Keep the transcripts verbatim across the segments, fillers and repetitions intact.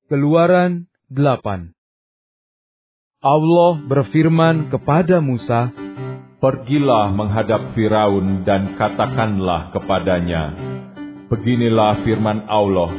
Keluaran delapan. Allah berfirman kepada Musa, "Pergilah menghadap Firaun dan katakanlah kepadanya, beginilah firman Allah,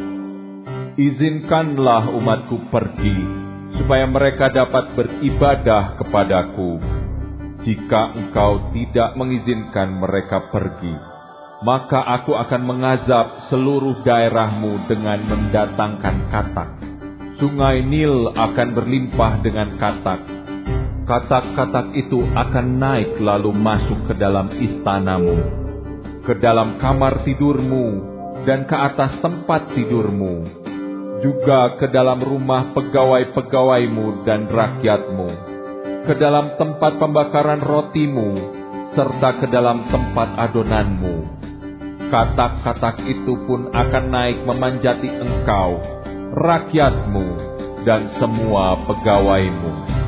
izinkanlah umatku pergi, supaya mereka dapat beribadah kepadaku. Jika engkau tidak mengizinkan mereka pergi, maka aku akan mengazab seluruh daerahmu dengan mendatangkan katak. Sungai Nil akan berlimpah dengan katak. Katak-katak itu akan naik lalu masuk ke dalam istanamu, ke dalam kamar tidurmu, dan ke atas tempat tidurmu, juga ke dalam rumah pegawai-pegawaimu dan rakyatmu, ke dalam tempat pembakaran rotimu, serta ke dalam tempat adonanmu. Katak-katak itu pun akan naik memanjati engkau, rakyatmu, dan semua pegawaimu."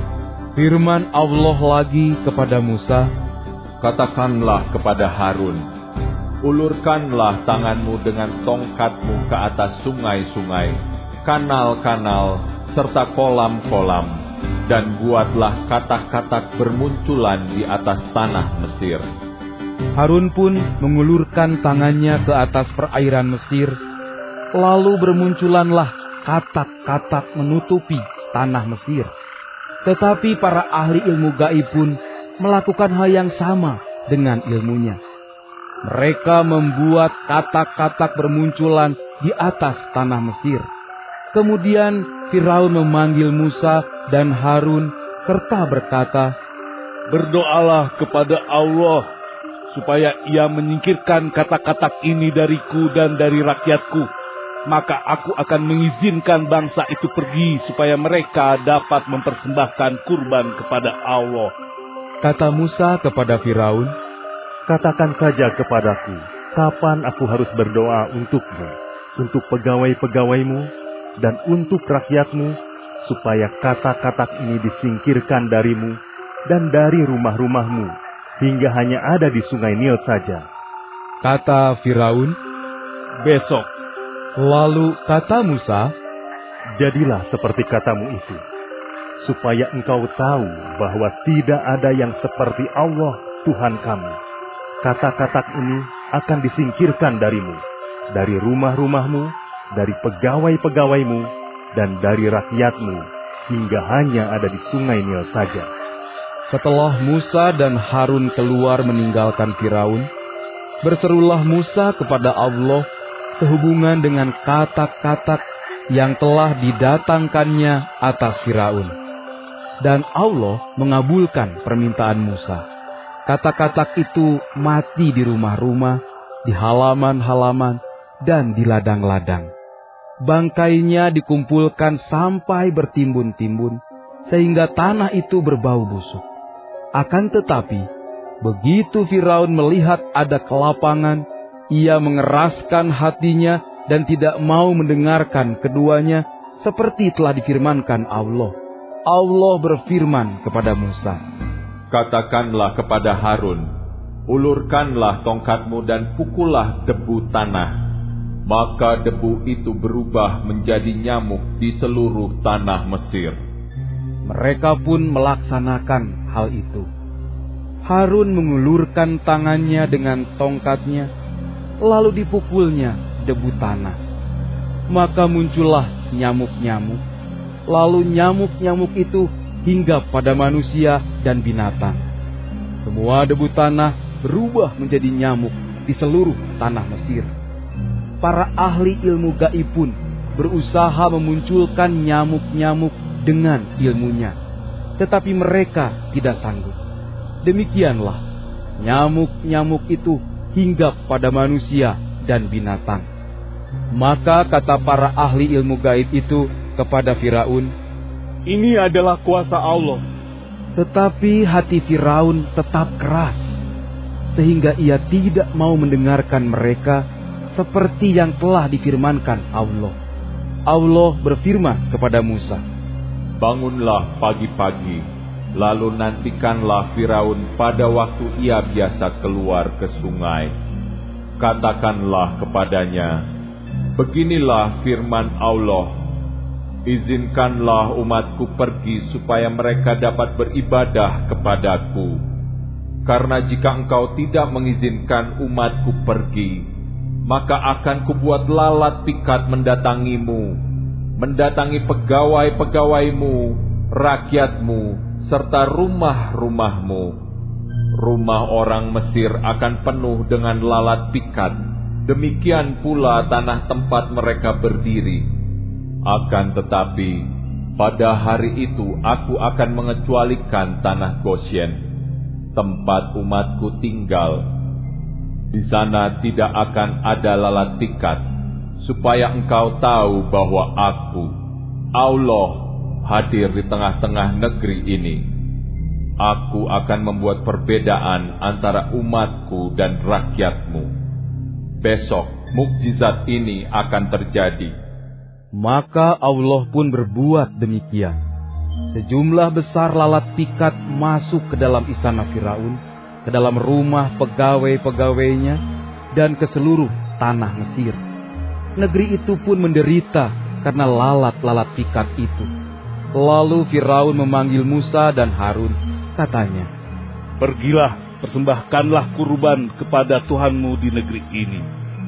Firman Allah lagi kepada Musa, "Katakanlah kepada Harun, ulurkanlah tanganmu dengan tongkatmu ke atas sungai-sungai, kanal-kanal, serta kolam-kolam, dan buatlah katak-katak bermunculan di atas tanah Mesir." Harun pun mengulurkan tangannya ke atas perairan Mesir, lalu bermunculanlah katak-katak menutupi tanah Mesir. Tetapi para ahli ilmu gaib pun melakukan hal yang sama dengan ilmunya. Mereka membuat katak-katak bermunculan di atas tanah Mesir. Kemudian Firaun memanggil Musa dan Harun serta berkata, "Berdoalah kepada Allah supaya ia menyingkirkan katak-katak ini dariku dan dari rakyatku. Maka aku akan mengizinkan bangsa itu pergi supaya mereka dapat mempersembahkan kurban kepada Allah." Kata Musa kepada Firaun, "Katakan saja kepadaku, kapan aku harus berdoa untukmu, untuk pegawai-pegawaimu, dan untuk rakyatmu, supaya katak-katak ini disingkirkan darimu dan dari rumah-rumahmu, hingga hanya ada di sungai Nil saja." Kata Firaun, "Besok." Lalu kata Musa, "Jadilah seperti katamu itu, supaya engkau tahu bahwa tidak ada yang seperti Allah Tuhan kamu. Katak-katak ini akan disingkirkan darimu, dari rumah-rumahmu, dari pegawai-pegawaimu, dan dari rakyatmu, hingga hanya ada di sungai Nil saja." Setelah Musa dan Harun keluar meninggalkan Firaun, berserulah Musa kepada Allah sehubungan dengan katak-katak yang telah didatangkannya atas Firaun. Dan Allah mengabulkan permintaan Musa. Katak-katak itu mati di rumah-rumah, di halaman-halaman, dan di ladang-ladang. Bangkainya dikumpulkan sampai bertimbun-timbun, sehingga tanah itu berbau busuk. Akan tetapi, begitu Firaun melihat ada kelapangan, ia mengeraskan hatinya dan tidak mau mendengarkan keduanya, seperti telah difirmankan Allah. Allah berfirman kepada Musa, "Katakanlah kepada Harun, ulurkanlah tongkatmu dan pukullah debu tanah, maka debu itu berubah menjadi nyamuk di seluruh tanah Mesir." Mereka pun melaksanakan hal itu. Harun mengulurkan tangannya dengan tongkatnya, lalu dipukulnya debu tanah. Maka muncullah nyamuk-nyamuk, lalu nyamuk-nyamuk itu hinggap pada manusia dan binatang. Semua debu tanah berubah menjadi nyamuk di seluruh tanah Mesir. Para ahli ilmu gaib pun berusaha memunculkan nyamuk-nyamuk dengan ilmunya, tetapi mereka tidak sanggup. Demikianlah nyamuk-nyamuk itu hinggap pada manusia dan binatang. Maka kata para ahli ilmu gaib itu kepada Firaun, "Ini adalah kuasa Allah." Tetapi hati Firaun tetap keras, sehingga ia tidak mau mendengarkan mereka seperti yang telah difirmankan Allah. Allah berfirman kepada Musa, "Bangunlah pagi-pagi, lalu nantikanlah Firaun pada waktu ia biasa keluar ke sungai. Katakanlah kepadanya, beginilah firman Allah, izinkanlah umatku pergi supaya mereka dapat beribadah kepadaku. Karena jika engkau tidak mengizinkan umatku pergi, maka akan kubuat lalat pikat mendatangimu, mendatangi pegawai-pegawaimu, rakyatmu, serta rumah-rumahmu. Rumah orang Mesir akan penuh dengan lalat pikat, demikian pula tanah tempat mereka berdiri. Akan tetapi, pada hari itu aku akan mengecualikan tanah Gosyen, tempat umatku tinggal. Di sana tidak akan ada lalat pikat, supaya engkau tahu bahwa aku, Allah, hadir di tengah-tengah negeri ini. Aku akan membuat perbedaan antara umatku dan rakyatmu. Besok mukjizat ini akan terjadi. Maka Allah pun berbuat demikian. Sejumlah besar lalat pikat masuk ke dalam istana Firaun, ke dalam rumah pegawai-pegawainya, dan ke seluruh tanah Mesir. Negeri itu pun menderita karena lalat-lalat pikat itu. Lalu Firaun memanggil Musa dan Harun, katanya, "Pergilah, persembahkanlah kurban kepada Tuhanmu di negeri ini."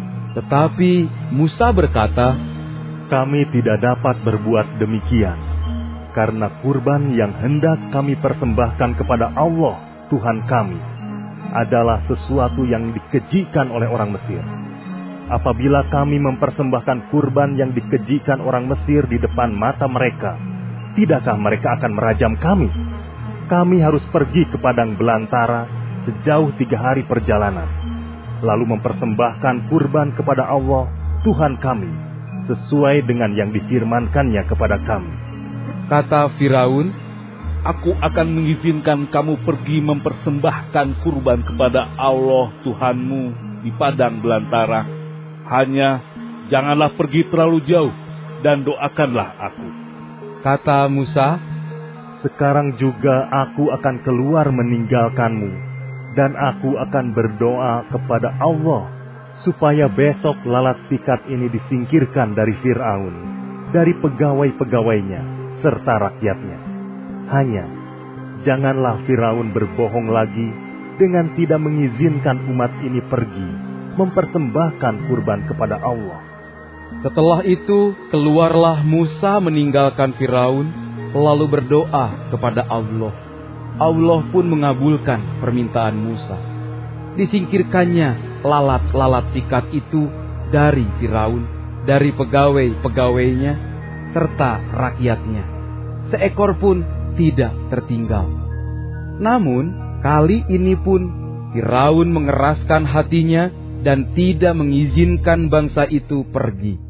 Tetapi Musa berkata, "Kami tidak dapat berbuat demikian, karena kurban yang hendak kami persembahkan kepada Allah, Tuhan kami, adalah sesuatu yang dikejikan oleh orang Mesir. Apabila kami mempersembahkan kurban yang dikejikan orang Mesir di depan mata mereka, tidakkah mereka akan merajam kami? Kami harus pergi ke padang belantara sejauh tiga hari perjalanan, lalu mempersembahkan kurban kepada Allah, Tuhan kami, sesuai dengan yang difirmankannya kepada kami." Kata Firaun, "Aku akan mengizinkan kamu pergi mempersembahkan kurban kepada Allah Tuhanmu di padang belantara. Hanya janganlah pergi terlalu jauh dan doakanlah aku." Kata Musa, "Sekarang juga aku akan keluar meninggalkanmu, dan aku akan berdoa kepada Allah supaya besok lalat pikat ini disingkirkan dari Firaun, dari pegawai-pegawainya, serta rakyatnya. Hanya, janganlah Firaun berbohong lagi dengan tidak mengizinkan umat ini pergi, mempersembahkan kurban kepada Allah." Setelah itu, keluarlah Musa meninggalkan Firaun, lalu berdoa kepada Allah. Allah pun mengabulkan permintaan Musa. Disingkirkannya lalat-lalat pikat itu dari Firaun, dari pegawai-pegawainya, serta rakyatnya. Seekor pun tidak tertinggal. Namun, kali ini pun Firaun mengeraskan hatinya dan tidak mengizinkan bangsa itu pergi.